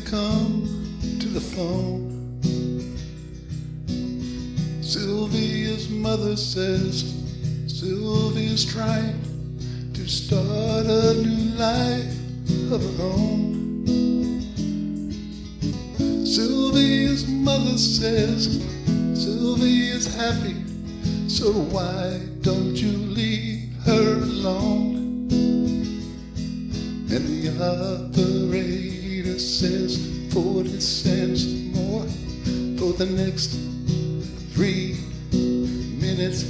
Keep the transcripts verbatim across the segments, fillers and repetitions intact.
come to the phone. Sylvia's mother says Sylvia's trying to start a new life of her own. Sylvia's mother says Sylvia's happy, so why don't you leave her alone? And the operator says forty cents more for the next three minutes.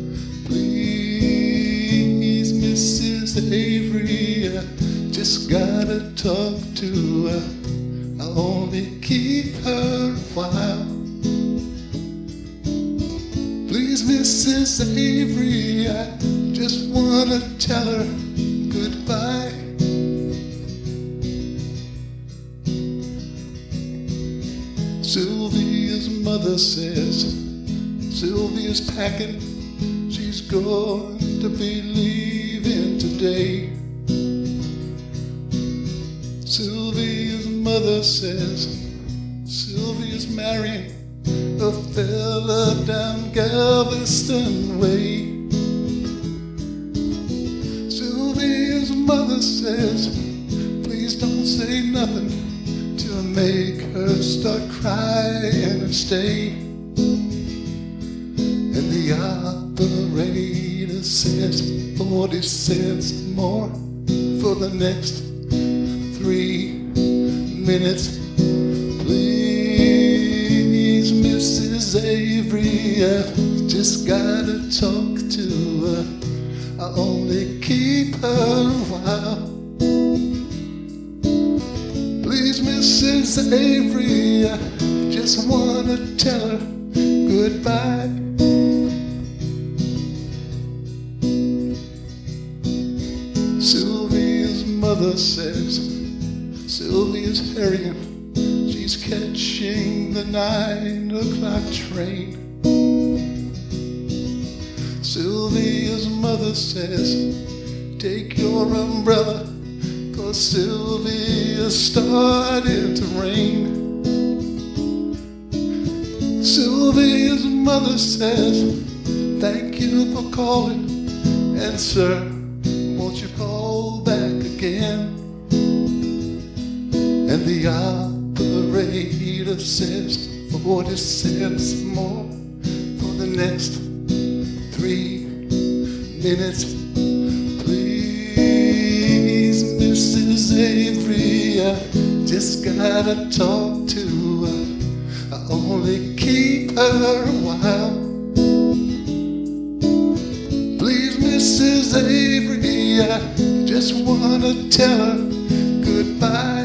Please, Missus Avery, I just gotta talk to her. I'll only keep her a while. Please, Missus Avery, I just wanna tell her goodbye. Sylvia's mother says Sylvia's packing, she's going to be leaving today. Sylvia's mother says Sylvia's marrying a fella down Galveston way. Sylvia's mother says please don't say nothing to make her start crying and stay. And the operator says forty cents more for the next three minutes. Please, Missus Avery, I've just gotta talk to her. I'll only keep her a while. Please, Missus Avery, I just wanna tell her goodbye. Sylvia's mother says Sylvia's hurrying, she's catching the nine o'clock train. Sylvia's mother says take your umbrella, 'cause Sylvia's starting to rain. Sylvia's mother says thank you for calling, and sir, won't you call back again? And the operator says forty cents more for the next three minutes. Please, Missus Avery, I just gotta talk to her. I only keep her a while. Please, Missus Avery, I just wanna tell her goodbye.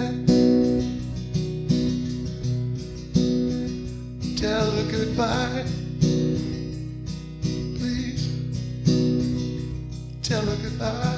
Tell her goodbye. Please, tell her goodbye.